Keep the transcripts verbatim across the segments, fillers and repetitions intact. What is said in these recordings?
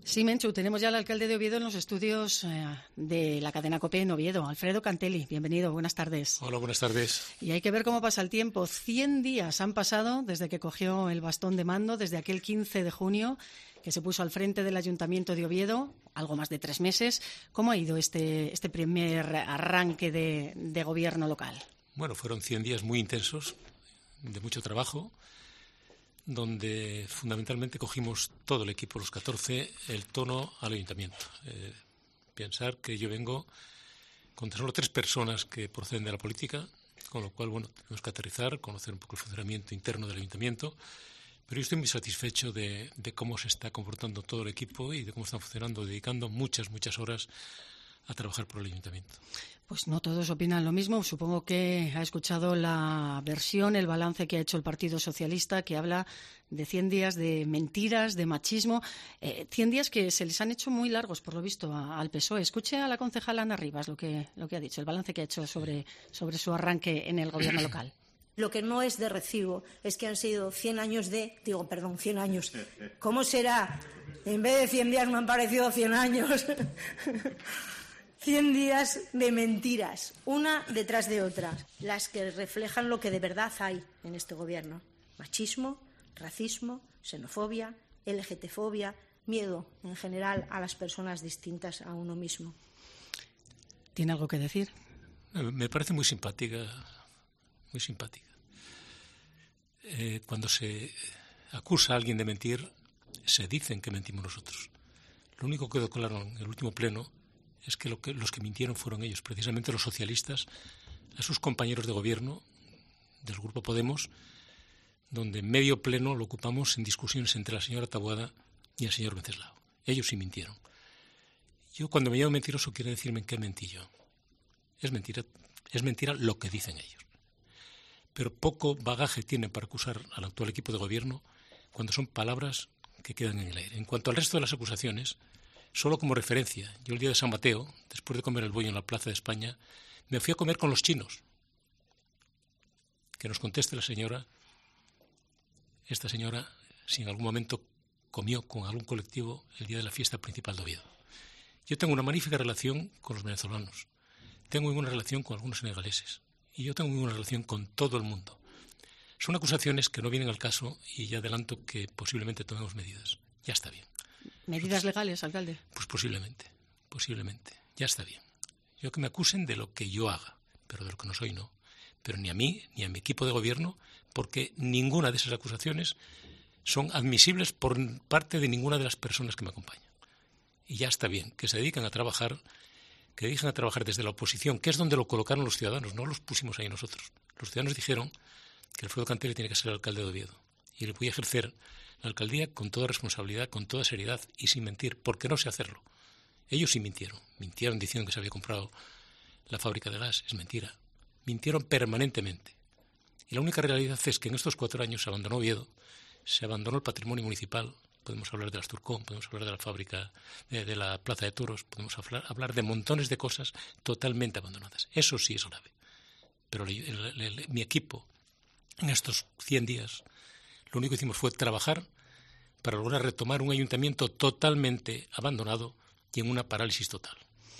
Sí, Menchu, tenemos ya al alcalde de Oviedo en los estudios eh, de la cadena COPE en Oviedo. Alfredo Cantelli, bienvenido, buenas tardes. Hola, buenas tardes. Y hay que ver cómo pasa el tiempo. Cien días han pasado desde que cogió el bastón de mando, desde aquel quince de junio, que se puso al frente del Ayuntamiento de Oviedo, algo más de tres meses. ¿Cómo ha ido este, este primer arranque de, de gobierno local? Bueno, fueron cien días muy intensos, de mucho trabajo, donde fundamentalmente cogimos todo el equipo, los catorce, el tono al ayuntamiento. Eh, pensar que yo vengo con solo tres personas que proceden de la política, con lo cual, bueno, tenemos que aterrizar, conocer un poco el funcionamiento interno del ayuntamiento, pero yo estoy muy satisfecho de, de cómo se está comportando todo el equipo y de cómo están funcionando, dedicando muchas, muchas horas a trabajar por el ayuntamiento. Pues no todos opinan lo mismo. Supongo que ha escuchado la versión, el balance que ha hecho el Partido Socialista, que habla de cien días de mentiras, de machismo, eh, cien días que se les han hecho muy largos, por lo visto, a, al P S O E. Escuche a la concejala Ana Rivas lo que, lo que ha dicho, el balance que ha hecho sobre, sobre su arranque en el gobierno local. Lo que no es de recibo es que han sido cien años de... Digo, perdón, cien años. ¿Cómo será? En vez de cien días me han parecido cien años. Cien días de mentiras, una detrás de otra, las que reflejan lo que de verdad hay en este gobierno. Machismo, racismo, xenofobia, L G T fobia, miedo en general a las personas distintas a uno mismo. ¿Tiene algo que decir? Me parece muy simpática, muy simpática. Eh, cuando se acusa a alguien de mentir, se dicen que mentimos nosotros. Lo único que quedó claro en el último pleno es que, lo que los que mintieron fueron ellos, precisamente los socialistas, a sus compañeros de gobierno del Grupo Podemos, donde medio pleno lo ocupamos en discusiones entre la señora Taboada y el señor Venceslao. Ellos sí mintieron. Yo, cuando me llamo mentiroso, quiere decirme en qué mentí yo. Es mentira, es mentira lo que dicen ellos. Pero poco bagaje tienen para acusar al actual equipo de gobierno cuando son palabras que quedan en el aire. En cuanto al resto de las acusaciones, solo como referencia, yo el día de San Mateo, después de comer el bollo en la Plaza de España, me fui a comer con los chinos. Que nos conteste la señora, esta señora, si en algún momento comió con algún colectivo el día de la fiesta principal de Oviedo. Yo tengo una magnífica relación con los venezolanos, tengo una relación con algunos senegaleses y yo tengo una relación con todo el mundo. Son acusaciones que no vienen al caso y ya adelanto que posiblemente tomemos medidas. Ya está bien. ¿Medidas legales, alcalde? Pues posiblemente, posiblemente. Ya está bien. Yo que me acusen de lo que yo haga, pero de lo que no soy no. Pero ni a mí, ni a mi equipo de gobierno, porque ninguna de esas acusaciones son admisibles por parte de ninguna de las personas que me acompañan. Y ya está bien, que se dedican a trabajar, que dedican a trabajar desde la oposición, que es donde lo colocaron los ciudadanos, no los pusimos ahí nosotros. Los ciudadanos dijeron que Alfredo Cantelli tiene que ser el alcalde de Oviedo. Y le voy a ejercer la alcaldía con toda responsabilidad, con toda seriedad y sin mentir, porque no sé hacerlo. Ellos sí mintieron. Mintieron diciendo que se había comprado la fábrica de gas. Es mentira. Mintieron permanentemente. Y la única realidad es que en estos cuatro años se abandonó Oviedo, se abandonó el patrimonio municipal. Podemos hablar de las Turcón, podemos hablar de la fábrica, de, de la Plaza de Toros, podemos hablar, hablar de montones de cosas totalmente abandonadas. Eso sí es grave. Pero el, el, el, mi equipo, en estos cien días, lo único que hicimos fue trabajar para lograr retomar un ayuntamiento totalmente abandonado y en una parálisis total.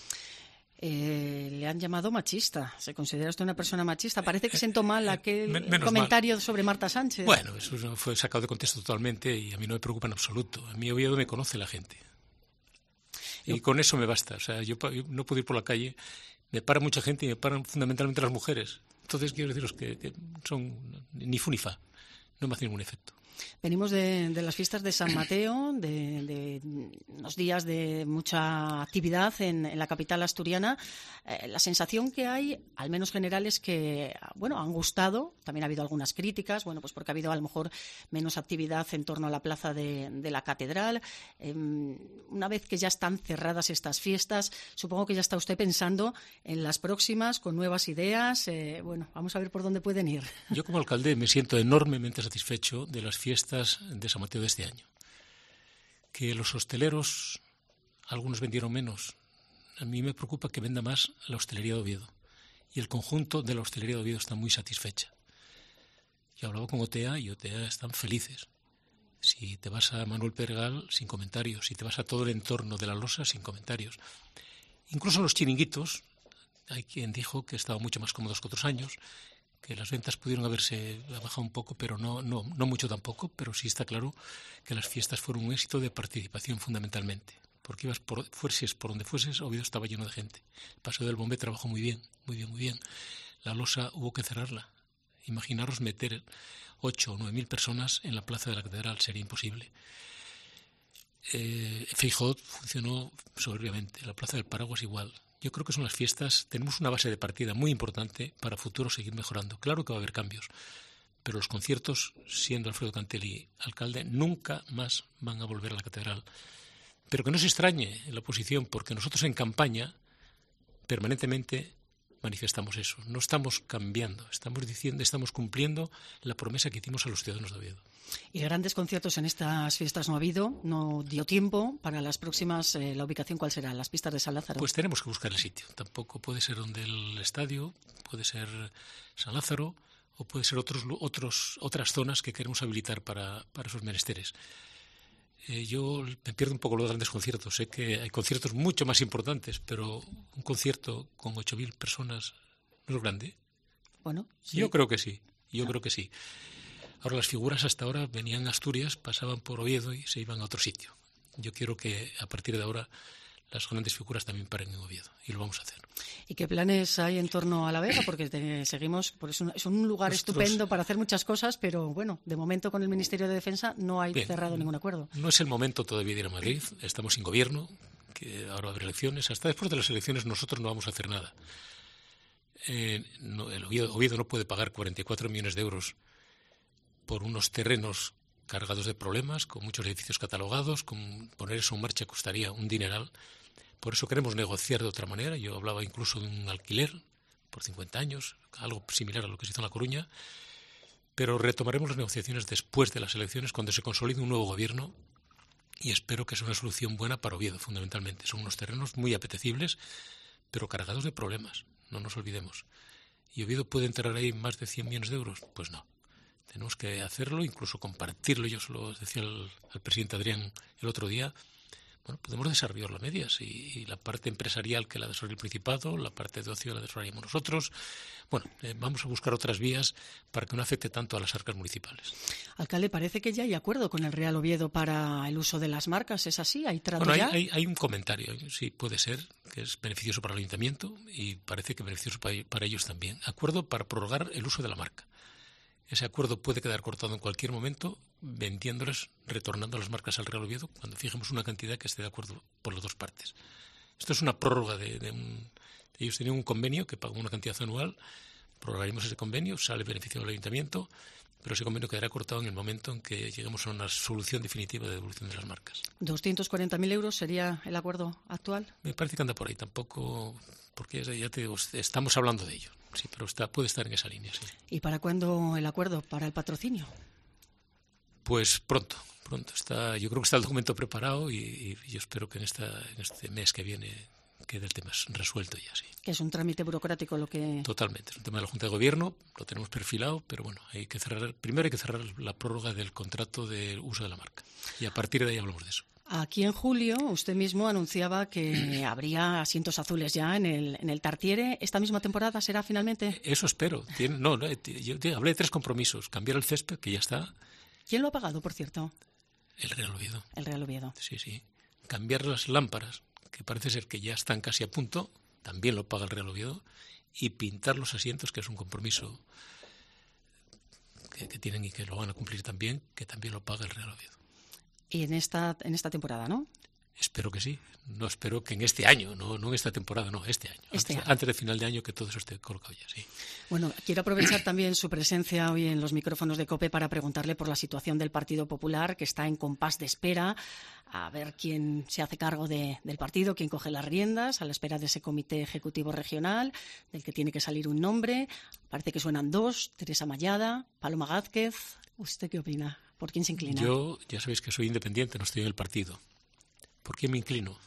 Eh, le han llamado machista. ¿Se considera usted una persona machista? Parece que sentó mal aquel Men- comentario mal. sobre Marta Sánchez. Bueno, eso fue sacado de contexto totalmente y a mí no me preocupa en absoluto. A mí Oviedo me conoce la gente. Y yo... con eso me basta. O sea, yo, yo no puedo ir por la calle, me para mucha gente y me paran fundamentalmente las mujeres. Entonces quiero deciros que, que son ni fu ni fa. No me hace ningún efecto. Venimos de, de las fiestas de San Mateo, de, de unos días de mucha actividad en, en la capital asturiana. Eh, la sensación que hay, al menos general, es que bueno, han gustado. También ha habido algunas críticas, bueno, pues porque ha habido a lo mejor menos actividad en torno a la plaza de, de la catedral. Eh, una vez que ya están cerradas estas fiestas, supongo que ya está usted pensando en las próximas, con nuevas ideas. Eh, bueno, vamos a ver por dónde pueden ir. Yo como alcalde me siento enormemente satisfecho de las fiestas de San Mateo de este año. Que los hosteleros, algunos vendieron menos. A mí me preocupa que venda más la hostelería de Oviedo. Y el conjunto de la hostelería de Oviedo está muy satisfecha. Yo he hablado con O T E A y O T E A están felices. Si te vas a Manuel Pergal, sin comentarios. Si te vas a todo el entorno de la losa, sin comentarios. Incluso los chiringuitos, hay quien dijo que estaban mucho más cómodos que otros años, que las ventas pudieron haberse bajado un poco, pero no, no, no mucho tampoco, pero sí está claro que las fiestas fueron un éxito de participación fundamentalmente, porque ibas por, fueses por donde fueses, Oviedo estaba lleno de gente. El Paseo del Bombé trabajó muy bien, muy bien, muy bien. La losa hubo que cerrarla. Imaginaros meter ocho o nueve mil personas en la plaza de la Catedral, sería imposible. Eh, Feijóo funcionó soberbiamente, la plaza del Paraguas igual. Yo creo que son las fiestas, tenemos una base de partida muy importante para futuro seguir mejorando. Claro que va a haber cambios, pero los conciertos, siendo Alfredo Cantelli alcalde, nunca más van a volver a la Catedral. Pero que no se extrañe la oposición, porque nosotros en campaña permanentemente manifestamos eso. No estamos cambiando, estamos diciendo, estamos cumpliendo la promesa que hicimos a los ciudadanos de Oviedo. Y grandes conciertos en estas fiestas no ha habido, no dio tiempo. Para las próximas, eh, ¿la ubicación cuál será? ¿Las pistas de San Lázaro? Pues tenemos que buscar el sitio. Tampoco puede ser donde el estadio, puede ser San Lázaro o puede ser otros, otros, otras zonas que queremos habilitar para, para esos menesteres. Eh, yo me pierdo un poco los grandes conciertos. Sé que hay conciertos mucho más importantes, pero un concierto con ocho mil personas no es grande. Bueno, sí. Yo creo que sí, yo Ah. creo que sí. Ahora las figuras hasta ahora venían a Asturias, pasaban por Oviedo y se iban a otro sitio. Yo quiero que a partir de ahora las grandes figuras también paren en Oviedo y lo vamos a hacer. ¿Y qué planes hay en torno a La Vega? Porque te, seguimos, por es, un, es un lugar Nosotros, estupendo para hacer muchas cosas, pero bueno, de momento con el Ministerio de Defensa no hay bien, cerrado ningún acuerdo. No es el momento todavía de ir a Madrid, estamos sin gobierno, que ahora va a haber elecciones. Hasta después de las elecciones nosotros no vamos a hacer nada. Eh, no, el Oviedo, Oviedo no puede pagar cuarenta y cuatro millones de euros por unos terrenos cargados de problemas, con muchos edificios catalogados. Con poner eso en marcha costaría un dineral. Por eso queremos negociar de otra manera. Yo hablaba incluso de un alquiler por cincuenta años, algo similar a lo que se hizo en La Coruña, pero retomaremos las negociaciones después de las elecciones, cuando se consolide un nuevo gobierno, y espero que sea una solución buena para Oviedo, fundamentalmente. Son unos terrenos muy apetecibles, pero cargados de problemas, no nos olvidemos. ¿Y Oviedo puede enterrar ahí más de cien millones de euros? Pues no. Tenemos que hacerlo, incluso compartirlo. Yo se lo decía al, al presidente Adrián el otro día. Bueno, podemos desarrollar las medias y, y la parte empresarial que la desarrolla el Principado, la parte de ocio la desarrollamos nosotros. Bueno, eh, vamos a buscar otras vías para que no afecte tanto a las arcas municipales. Alcalde, parece que ya hay acuerdo con el Real Oviedo para el uso de las marcas, ¿es así? ¿Hay trato Bueno, hay, ya? hay, hay un comentario, sí, puede ser, que es beneficioso para el Ayuntamiento y parece que beneficioso para, para ellos también. Acuerdo para prorrogar el uso de la marca. Ese acuerdo puede quedar cortado en cualquier momento, vendiéndoles, retornando las marcas al Real Oviedo, cuando fijemos una cantidad que esté de acuerdo por las dos partes. Esto es una prórroga de, de un... Ellos tenían un convenio que pagó una cantidad anual, prorrogaremos ese convenio, sale beneficio del Ayuntamiento, pero ese convenio quedará cortado en el momento en que lleguemos a una solución definitiva de devolución de las marcas. ¿doscientos cuarenta mil euros sería el acuerdo actual? Me parece que anda por ahí, tampoco, porque ya te digo, estamos hablando de ello. Sí, pero está, puede estar en esa línea, sí. ¿Y para cuándo el acuerdo para el patrocinio? Pues pronto, pronto. Está, yo creo que está el documento preparado y, y yo espero que en, esta, en este mes que viene quede el tema resuelto ya, sí. Que es un trámite burocrático lo que... Totalmente, es un tema de la Junta de Gobierno, lo tenemos perfilado, pero bueno, hay que cerrar, primero hay que cerrar la prórroga del contrato de uso de la marca y a partir de ahí hablamos de eso. Aquí en julio usted mismo anunciaba que habría asientos azules ya en el, en el Tartiere. ¿Esta misma temporada será finalmente? Eso espero. Tiene, no, no, yo te hablé de tres compromisos. Cambiar el césped, que ya está. ¿Quién lo ha pagado, por cierto? El Real Oviedo. El Real Oviedo. Sí, sí. Cambiar las lámparas, que parece ser que ya están casi a punto, también lo paga el Real Oviedo. Y pintar los asientos, que es un compromiso que, que tienen y que lo van a cumplir también, que también lo paga el Real Oviedo. Y en esta, en esta temporada, ¿no? Espero que sí. No espero que en este año, no, no en esta temporada, no, este año. Este antes, año. antes de final de año que todo eso esté colocado ya, sí. Bueno, quiero aprovechar también su presencia hoy en los micrófonos de COPE para preguntarle por la situación del Partido Popular, que está en compás de espera, a ver quién se hace cargo de, del partido, quién coge las riendas, a la espera de ese comité ejecutivo regional, del que tiene que salir un nombre. Parece que suenan dos, Teresa Mallada, Paloma Gázquez. ¿Usted qué opina? ¿Por quién se inclina? Yo, ya sabéis que soy independiente, no estoy en el partido. ¿Por qué me inclino?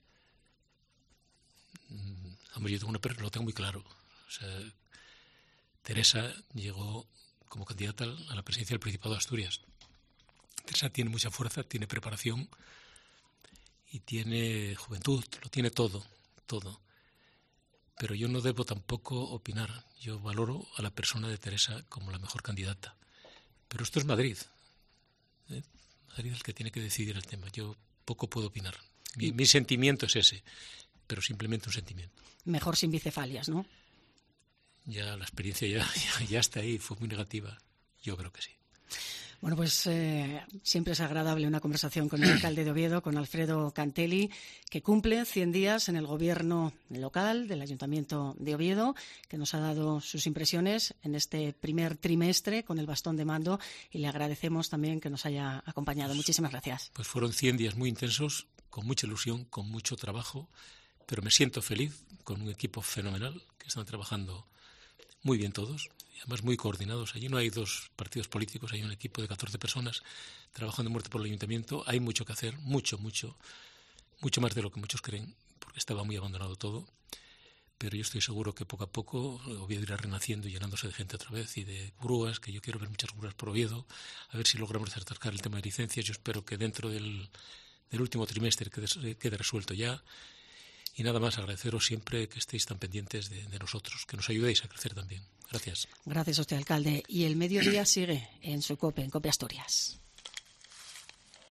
Hombre, yo tengo una persona, lo tengo muy claro. O sea, Teresa llegó como candidata a la presidencia del Principado de Asturias. Teresa tiene mucha fuerza, tiene preparación y tiene juventud, lo tiene todo, todo. Pero yo no debo tampoco opinar. Yo valoro a la persona de Teresa como la mejor candidata. Pero esto es Madrid. ¿eh? Madrid es el que tiene que decidir el tema. Yo poco puedo opinar. Mi, mi sentimiento es ese, pero simplemente un sentimiento. Mejor sin bicefalias, ¿no? Ya la experiencia ya, ya, ya está ahí, fue muy negativa. Yo creo que sí. Bueno, pues eh, siempre es agradable una conversación con el alcalde de Oviedo, con Alfredo Cantelli, que cumple cien días en el gobierno local del Ayuntamiento de Oviedo, que nos ha dado sus impresiones en este primer trimestre con el bastón de mando, y le agradecemos también que nos haya acompañado. Pues, muchísimas gracias. Pues fueron cien días muy intensos, con mucha ilusión, con mucho trabajo, pero me siento feliz con un equipo fenomenal, que están trabajando muy bien todos. Y además muy coordinados. Allí no hay dos partidos políticos, hay un equipo de catorce personas trabajando en muerte por el ayuntamiento. Hay mucho que hacer, mucho, mucho, mucho más de lo que muchos creen, porque estaba muy abandonado todo. Pero yo estoy seguro que poco a poco Oviedo irá renaciendo y llenándose de gente otra vez y de grúas, que yo quiero ver muchas grúas por Oviedo, a ver si logramos acercar el tema de licencias. Yo espero que dentro del, del último trimestre quede, quede resuelto ya. Y nada más, agradeceros siempre que estéis tan pendientes de, de nosotros, que nos ayudéis a crecer también. Gracias. Gracias a usted, alcalde. Y el mediodía sigue en su COPE, en COPE Asturias.